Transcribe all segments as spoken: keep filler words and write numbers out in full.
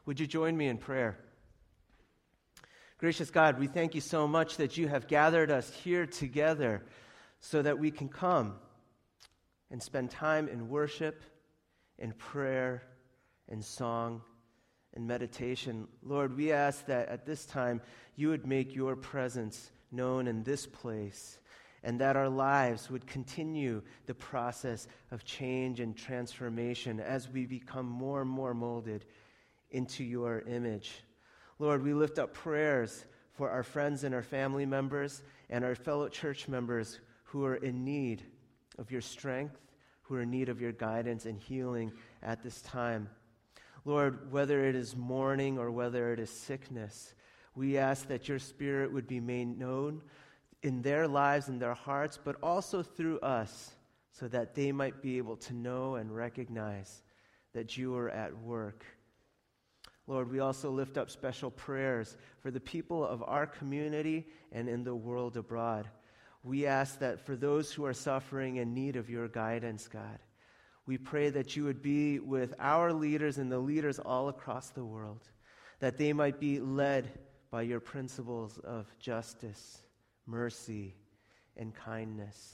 Would you join me in prayer? Gracious God, we thank you so much that you have gathered us here together so that we can come and spend time in worship, in prayer, in song, in meditation. Lord, we ask that at this time you would make your presence known in this place, and that our lives would continue the process of change and transformation as we become more and more molded into your image. Lord, we lift up prayers for our friends and our family members and our fellow church members who are in need of your strength, who are in need of your guidance and healing at this time. Lord, whether it is mourning or whether it is sickness, we ask that your Spirit would be made known in their lives and their hearts, but also through us, so that they might be able to know and recognize that you are at work. Lord, we also lift up special prayers for the people of our community and in the world abroad. We ask that for those who are suffering in need of your guidance, God, we pray that you would be with our leaders and the leaders all across the world, that they might be led by your principles of justice, mercy, and kindness.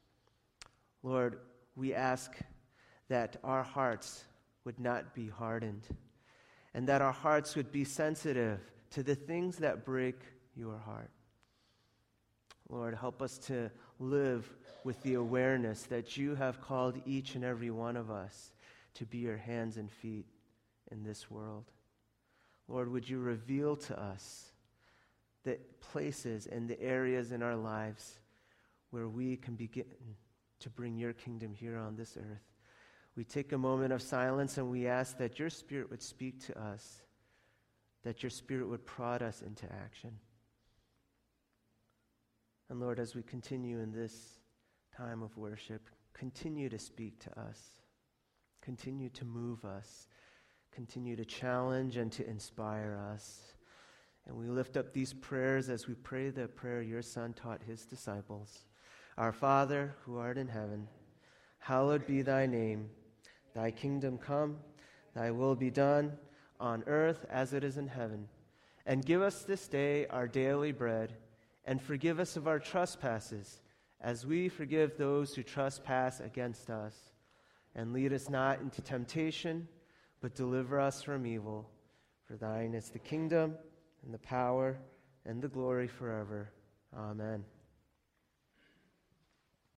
Lord, we ask that our hearts would not be hardened, and that our hearts would be sensitive to the things that break your heart. Lord, help us to live with the awareness that you have called each and every one of us to be your hands and feet in this world. Lord, would you reveal to us the places and the areas in our lives where we can begin to bring your kingdom here on this earth. We take a moment of silence and we ask that your Spirit would speak to us, that your Spirit would prod us into action. And Lord, as we continue in this time of worship, continue to speak to us, continue to move us, continue to challenge and to inspire us. And we lift up these prayers as we pray the prayer your Son taught his disciples. Our Father, who art in heaven, hallowed be thy name. Thy kingdom come, thy will be done, on earth as it is in heaven. And give us this day our daily bread, and forgive us of our trespasses, as we forgive those who trespass against us. And lead us not into temptation, but deliver us from evil. For thine is the kingdom, and the power, and the glory forever. Amen.